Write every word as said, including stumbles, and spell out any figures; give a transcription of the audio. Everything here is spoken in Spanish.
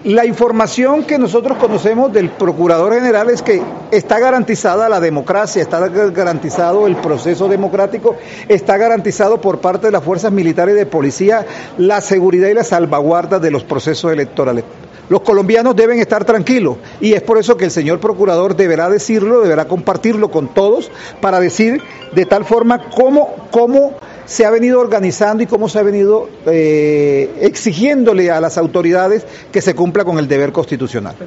La información que nosotros conocemos del Procurador General es que está garantizada la democracia, está garantizado el proceso democrático, está garantizado por parte de las fuerzas militares y de policía la seguridad y la salvaguarda de los procesos electorales. Los colombianos deben estar tranquilos y es por eso que el señor Procurador deberá decirlo, deberá compartirlo con todos para decir de tal forma cómo, cómo se ha venido organizando y cómo se ha venido eh, exigiéndole a las autoridades que se cumpla con el deber constitucional.